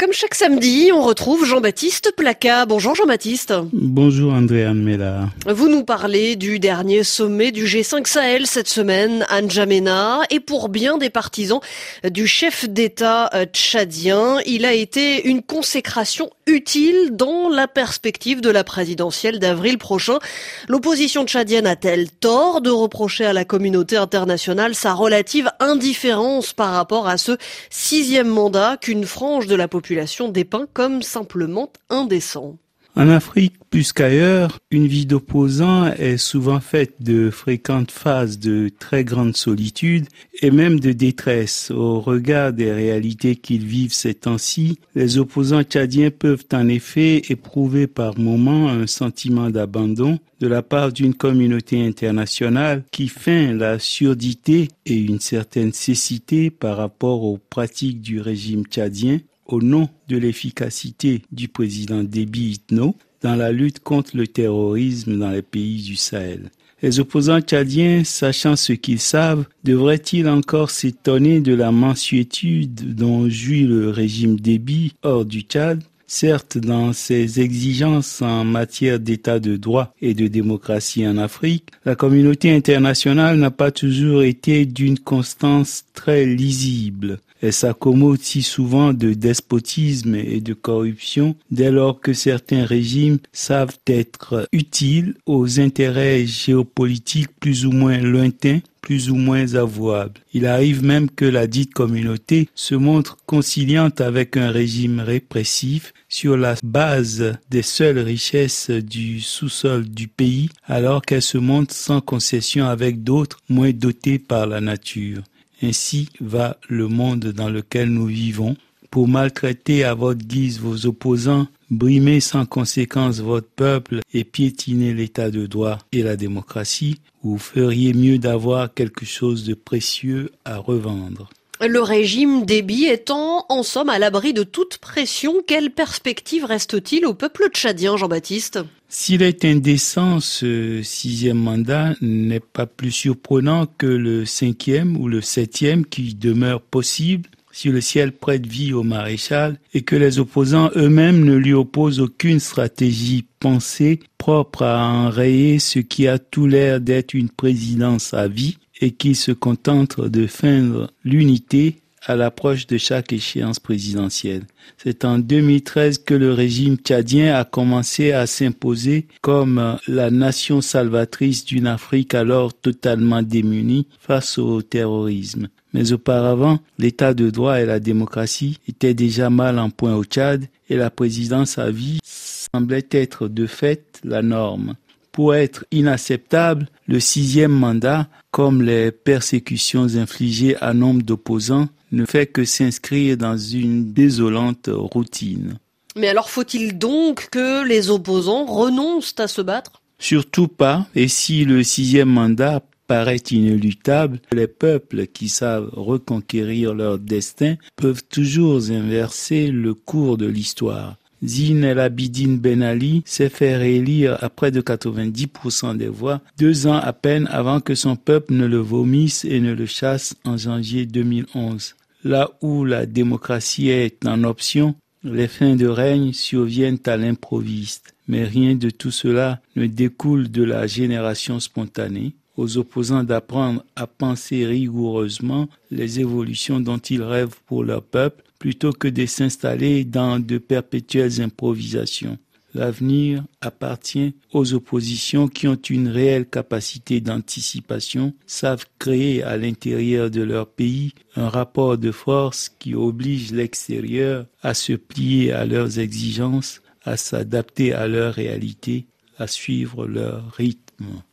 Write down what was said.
Comme chaque samedi, on retrouve Jean-Baptiste Placat. Bonjour Jean-Baptiste. Bonjour Andréane Mella. Vous nous parlez du dernier sommet du G5 Sahel cette semaine à N'Djamena, et pour bien des partisans du chef d'État tchadien, il a été une consécration utile dans la perspective de la présidentielle d'avril prochain. L'opposition tchadienne a-t-elle tort de reprocher à la communauté internationale sa relative indifférence par rapport à ce 6e mandat qu'une frange de la population dépeint comme simplement indécent? En Afrique, plus qu'ailleurs, une vie d'opposant est souvent faite de fréquentes phases de très grande solitude et même de détresse. Au regard des réalités qu'ils vivent ces temps-ci, les opposants tchadiens peuvent en effet éprouver par moments un sentiment d'abandon de la part d'une communauté internationale qui feint la surdité et une certaine cécité par rapport aux pratiques du régime tchadien au nom de l'efficacité du président Déby Itno dans la lutte contre le terrorisme dans les pays du Sahel. Les opposants tchadiens, sachant ce qu'ils savent, devraient-ils encore s'étonner de la mansuétude dont jouit le régime Déby hors du Tchad? Certes, dans ses exigences en matière d'état de droit et de démocratie en Afrique, la communauté internationale n'a pas toujours été d'une constance très lisible. Elle s'accommode si souvent de despotisme et de corruption dès lors que certains régimes savent être utiles aux intérêts géopolitiques plus ou moins lointains, plus ou moins avouables. Il arrive même que la dite communauté se montre conciliante avec un régime répressif sur la base des seules richesses du sous-sol du pays, alors qu'elle se montre sans concession avec d'autres moins dotés par la nature. Ainsi va le monde dans lequel nous vivons. Pour maltraiter à votre guise vos opposants, brimer sans conséquence votre peuple et piétiner l'état de droit et la démocratie, vous feriez mieux d'avoir quelque chose de précieux à revendre. Le régime Déby étant en somme à l'abri de toute pression, quelle perspective reste-t-il au peuple tchadien, Jean-Baptiste ? S'il est indécent, ce 6e mandat n'est pas plus surprenant que le 5e ou le 7e qui demeure possible si le ciel prête vie au maréchal et que les opposants eux-mêmes ne lui opposent aucune stratégie pensée propre à enrayer ce qui a tout l'air d'être une présidence à vie et qui se contente de feindre l'unité à l'approche de chaque échéance présidentielle. C'est en 2013 que le régime tchadien a commencé à s'imposer comme la nation salvatrice d'une Afrique alors totalement démunie face au terrorisme. Mais auparavant, l'état de droit et la démocratie étaient déjà mal en point au Tchad et la présidence à vie semblait être de fait la norme. Pour être inacceptable, le 6e mandat, comme les persécutions infligées à nombre d'opposants, ne fait que s'inscrire dans une désolante routine. Mais alors faut-il donc que les opposants renoncent à se battre ? Surtout pas, et si le 6e mandat paraît inéluctable, les peuples qui savent reconquérir leur destin peuvent toujours inverser le cours de l'histoire. Zine El Abidine Ben Ali s'est fait réélire à près de 90% des voix, 2 ans à peine avant que son peuple ne le vomisse et ne le chasse en janvier 2011. Là où la démocratie est en option, les fins de règne surviennent à l'improviste. Mais rien de tout cela ne découle de la génération spontanée. Aux opposants d'apprendre à penser rigoureusement les évolutions dont ils rêvent pour leur peuple, plutôt que de s'installer dans de perpétuelles improvisations. L'avenir appartient aux oppositions qui ont une réelle capacité d'anticipation, savent créer à l'intérieur de leur pays un rapport de force qui oblige l'extérieur à se plier à leurs exigences, à s'adapter à leur réalité, à suivre leur rythme.